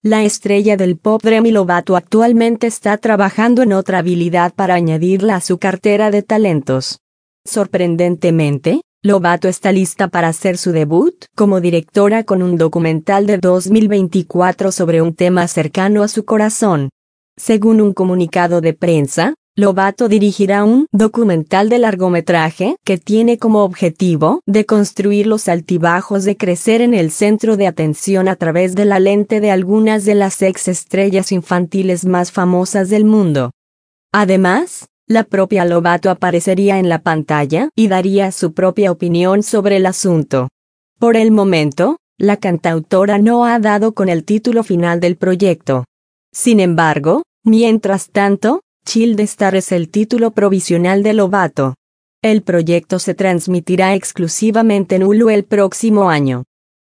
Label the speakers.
Speaker 1: La estrella del pop Demi Lovato actualmente está trabajando en otra habilidad para añadirla a su cartera de talentos. Sorprendentemente, Lovato está lista para hacer su debut como directora con un documental de 2024 sobre un tema cercano a su corazón. Según un comunicado de prensa, Lovato dirigirá un documental de largometraje que tiene como objetivo deconstruir los altibajos de crecer en el centro de atención a través de la lente de algunas de las ex estrellas infantiles más famosas del mundo. Además, la propia Lovato aparecería en la pantalla y daría su propia opinión sobre el asunto. Por el momento, la cantautora no ha dado con el título final del proyecto. Sin embargo, mientras tanto, Child Star es el título provisional de Lovato. El proyecto se transmitirá exclusivamente en Hulu el próximo año.